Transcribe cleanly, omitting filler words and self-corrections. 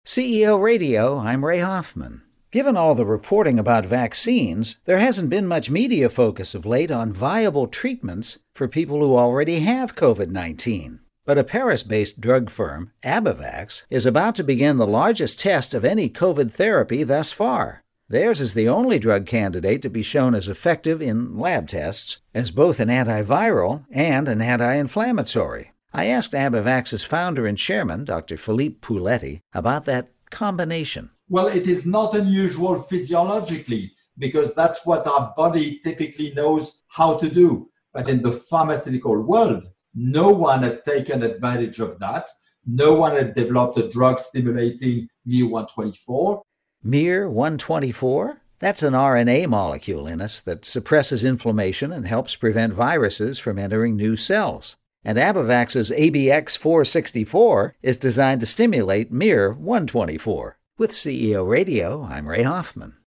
CEO Radio, I'm Ray Hoffman. Given all the reporting about vaccines, there hasn't been much media focus of late on viable treatments for people who already have COVID-19. But a Paris-based drug firm, Abivax, is about to begin the largest test of any COVID therapy thus far. Theirs is the only drug candidate to be shown as effective in lab tests as both an antiviral and an anti-inflammatory. I asked Abivax's founder and chairman, Dr. Philippe Pouletti, about that combination. Well, it is not unusual physiologically because that's what our body typically knows how to do. But in the pharmaceutical world, no one had taken advantage of that. No one had developed a drug stimulating miR-124. miR-124? That's an RNA molecule in us that suppresses inflammation and helps prevent viruses from entering new cells. And Abivax's ABX464 is designed to stimulate miR-124. With CEO Radio, I'm Ray Hoffman.